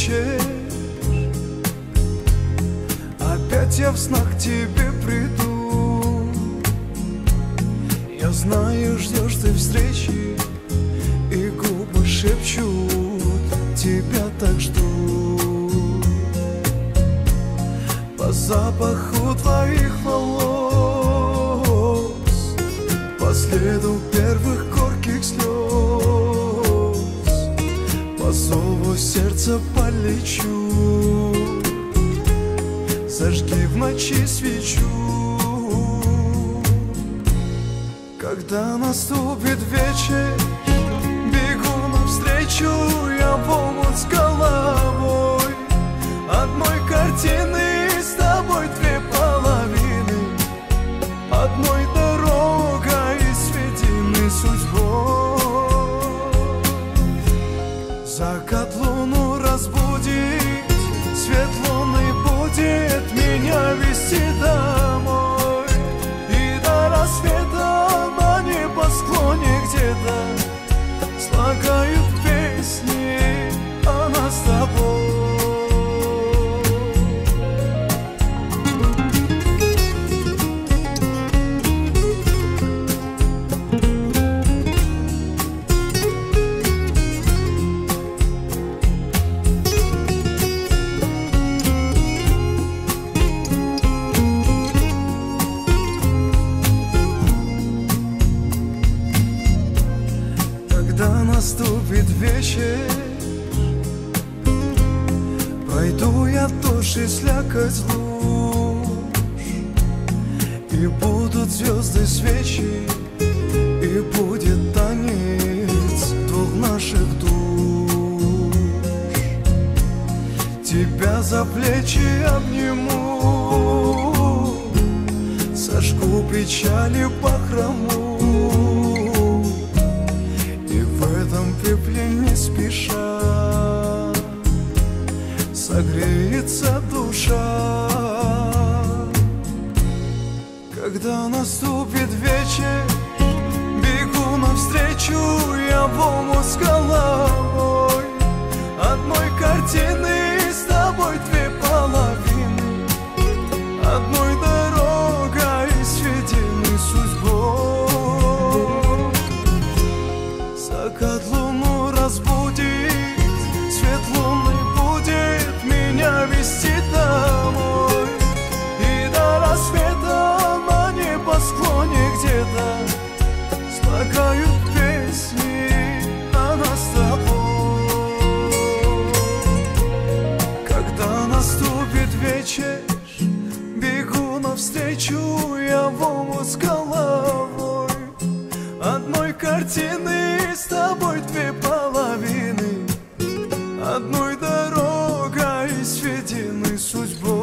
вечер. Опять я в снах к тебе приду. Я знаю, ждешь ты встречи, и губы шепчут, тебя так жду. По запаху твоих волос, по следу первых горьких слез, по зову сердца полечу. Зажги в ночи свечу. Когда наступит вечер, бегу навстречу я в омут с головой. Одной картины с тобой две половины, одной дорогой сведены судьбой. Закат луну разбудит, свет луны будет меня вести домой. И до рассвета на небосклоне где-то слагают песни о нас с тобой. Когда наступит вечер, пройду я тоже слякоть луж, и будут звезды свечи, и будет танец двух наших душ. Тебя за плечи обниму, сожгу печали бахрому. Пепле не спеша согреется душа. Когда наступит вечер, бегу навстречу я в омут с головой. Одной картины с тобой две половины, одной дорогой сведены судьбой. Закат луну разбудит, свет луны будет меня вести домой. И до рассвета на небосклоне где-то слагают песни о нас с тобой. Когда наступит вечер, бегу навстречу я в омут с головой. Одной картины с тобой две половины, одной дорогой сведены судьбой.